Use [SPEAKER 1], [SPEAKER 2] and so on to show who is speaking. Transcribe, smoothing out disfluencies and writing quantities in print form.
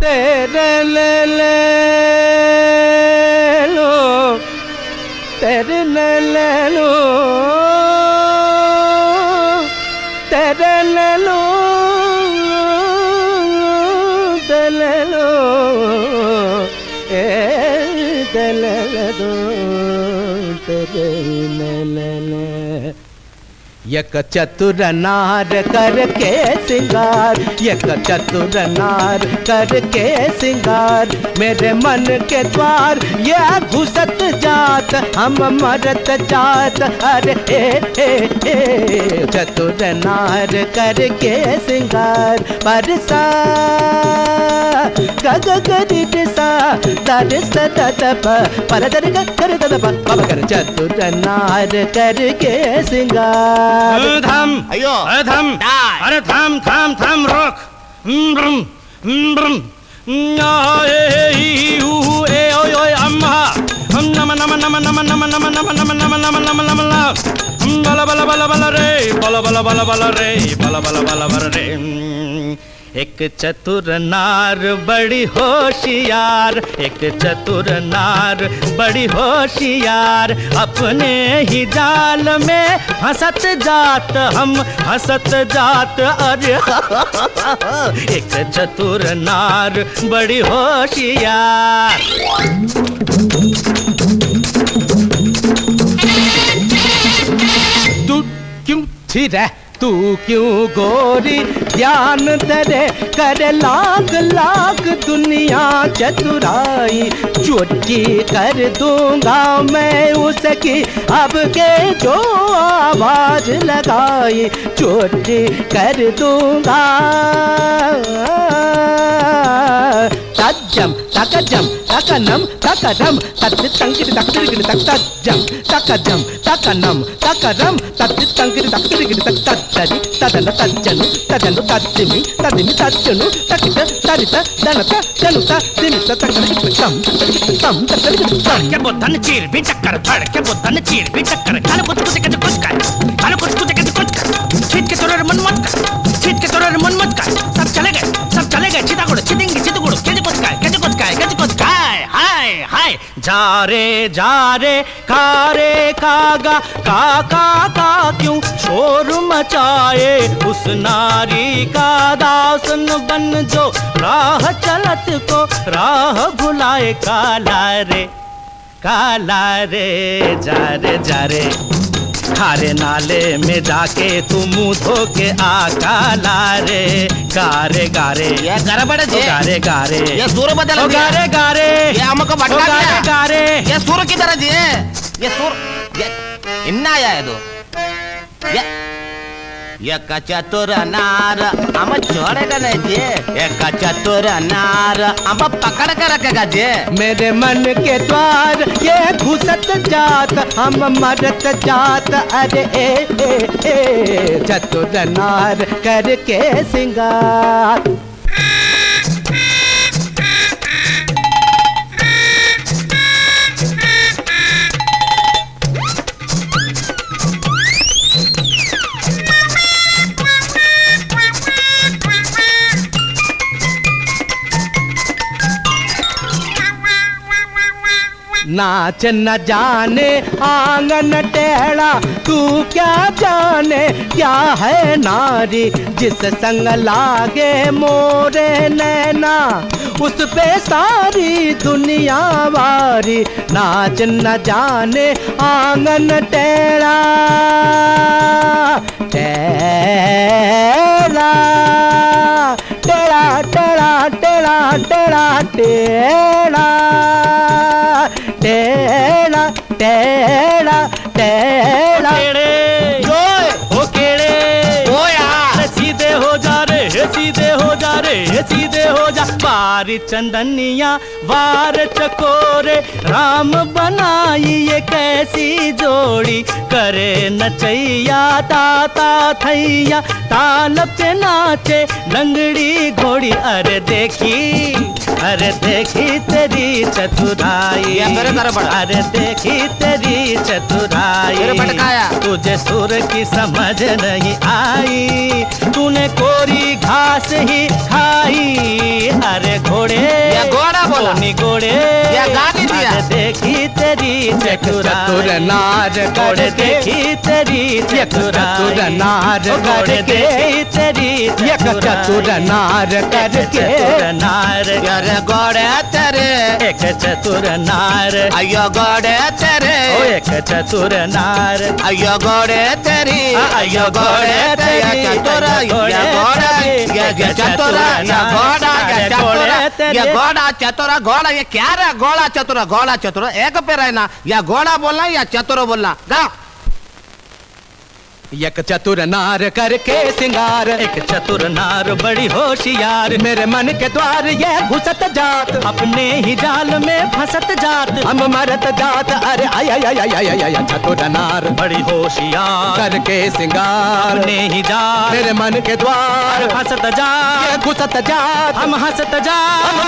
[SPEAKER 1] तेरे ले लो, तेरे ले लो, तेरे ले लो, तेरे ले लो, तेरे ले दो, तेरे ले ले। एक चतुर नार करके सिंगार, एक चतुर नार करके सिंगार, मेरे मन के द्वार ये घुसत जात, हम मरत जात। अरे ए चतुर नार करके सिंगार, परसा गग गरि सा दर सदप पर दर कर दप बाबा कर। चतुर नार करके सिंगार।
[SPEAKER 2] थम अयो थम अरे थम थम थम रोक अम्मा नम नम नम नम नम नम नम नम नम नम नम नम बला बला बला बला रे बला बला बला बला रे बला बला बला बला रे। एक चतुर नार बड़ी होशियार, एक चतुर नार बड़ी होशियार, अपने ही जाल में हंसत जात, हम हंसत जात। अरे एक चतुर नार बड़ी होशियार।
[SPEAKER 1] तू क्यों थी रे, तू क्यों गोरी ध्यान तेरे कर लाख लाख दुनिया चतुराई, चुटकी कर दूंगा मैं उसकी अब के जो आवाज लगाई, चुटकी कर दूंगा। तज्जम तकजम तकनम तकरम तत् तंकिर तकतिरिगिर तज्जम तकजम तकनम तकरम तत् तंकिर तकतिरिगिर तज्जरि तदन तज्जनु तदनु तज्जिमि तदिमि तज्जनु तकित तरित दनत जनुत दिमित तकरिगिर तम तकरिगिर तम।
[SPEAKER 2] के बोधन चीर भी चक्कर धड़ के बोधन चीर भी चक्कर, काले कुछ कुछ के कुछ कर, काले कुछ कुछ के कुछ कर, छीट के तोरे मन मत कर, छीट के तोरे मन मत कर। सब चले गए चितागुड़ चिदिंगी चितगुड़ के कुछ काय के कुछ काय के कुछ काय। हाय हाय जा रे कारे कागा काका का क्यों शोर मचाए, उस नारी का दासन बन जो राह चलत को राह भुलाए। काला रे जा रे खारे नाले में जाके तू मुंह धो के आ। काला रे गारे गारे
[SPEAKER 3] ये गड़बड़ जे
[SPEAKER 2] गारे गारे
[SPEAKER 3] ये सुर बदल
[SPEAKER 2] दिया गारे गारे
[SPEAKER 3] ये हमको भटका
[SPEAKER 2] दिया गारे गारे
[SPEAKER 3] ये सुर किधर जी ये सुर ये इन्ना आया है तो ये चतुर नार हम छोड़ेगा नहीं जी, एक चतुर नार हम पकड़ कर रखेगा जी।
[SPEAKER 1] मेरे मन के द्वार ये घुसत जात, हम मरत जात। अरे ए चतुर नार करके सिंगार। नाच न जाने आंगन टेढ़ा, तू क्या जाने क्या है नारी, जिस संग लागे मोरे नैना उस पे सारी दुनिया वारी। नाच न जाने आंगन टेढ़ा टेढ़ा टेढ़ा टेढ़ा टेढ़ा टेढ़ा टेढ़ा टेढ़ा टेढ़ा टेढ़ा
[SPEAKER 2] ओ केड़े
[SPEAKER 3] ओ यार
[SPEAKER 2] सीधे हो जा रे सीधे हो जा रे सीधे हो जा। बारी चंदनिया वार चकोरे राम बनाई ये कैसी जोड़ी, करे नचैया ताता थैया ताल पे नाचे लंगड़ी घोड़ी। अरे देखी तेरी चतुराई, अरे देखी तेरी चतुराई। तुझे सुर की समझ नहीं आई, तूने कोरी घास ही खाई। अरे ये घोड़े
[SPEAKER 3] ये घोड़ा बोला
[SPEAKER 2] नी घोड़े
[SPEAKER 3] ये गाली दिया
[SPEAKER 2] देखी तेरी
[SPEAKER 1] चतुर नार
[SPEAKER 2] घोड़े देखी तेरी
[SPEAKER 1] चतुर नार
[SPEAKER 2] घोड़े देखी तेरी
[SPEAKER 1] चतुर नार करके
[SPEAKER 2] नार
[SPEAKER 3] यारे घोड़े तेरे
[SPEAKER 2] एक चतुर नार
[SPEAKER 3] अयो घोड़े तेरे
[SPEAKER 2] ओ एक चतुर नार
[SPEAKER 3] अयो घोड़े तेरी अयो घोड़े तेरी चतुर ये घोड़ा ये चतुर ये घोड़ा ये चतुर ये घोड़ा चतुर घोड़ा ये क्या रे घोड़ा चतुर एक पे रहना या घोड़ा बोलना या चतुर बोलना गा
[SPEAKER 1] एक चतुर नार करके सिंगार
[SPEAKER 2] एक चतुर नार बड़ी होशियार
[SPEAKER 1] मेरे मन के द्वार ये घुसत जात
[SPEAKER 2] अपने ही जाल में फंसत जात
[SPEAKER 1] हम मरत जात अरे आय आय आय आय आय आय चतुर नार
[SPEAKER 2] बड़ी होशियार
[SPEAKER 1] करके सिंगार
[SPEAKER 2] अपने ही जाल
[SPEAKER 1] मेरे मन के द्वार
[SPEAKER 2] फंसत जात
[SPEAKER 1] ये घुसत जात
[SPEAKER 2] हम हंसत जात